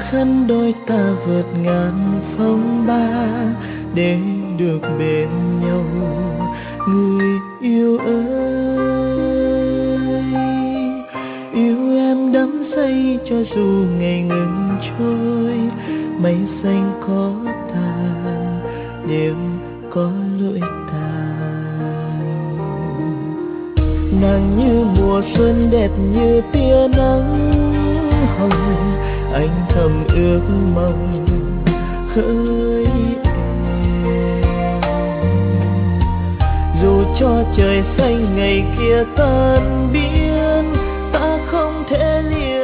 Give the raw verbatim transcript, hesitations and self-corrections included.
khăn đôi ta vượt ngàn phong ba để được bên nhau, người yêu ơi. Yêu em đắm say cho dù ngày ngừng trôi, mây xanh có tàn, đêm có lỗi tàn. Nàng như mùa xuân đẹp như tia nắng hồng, anh thầm ước mong hỡi em. Dù cho trời xanh ngày kia tan biến, ta không thể lìa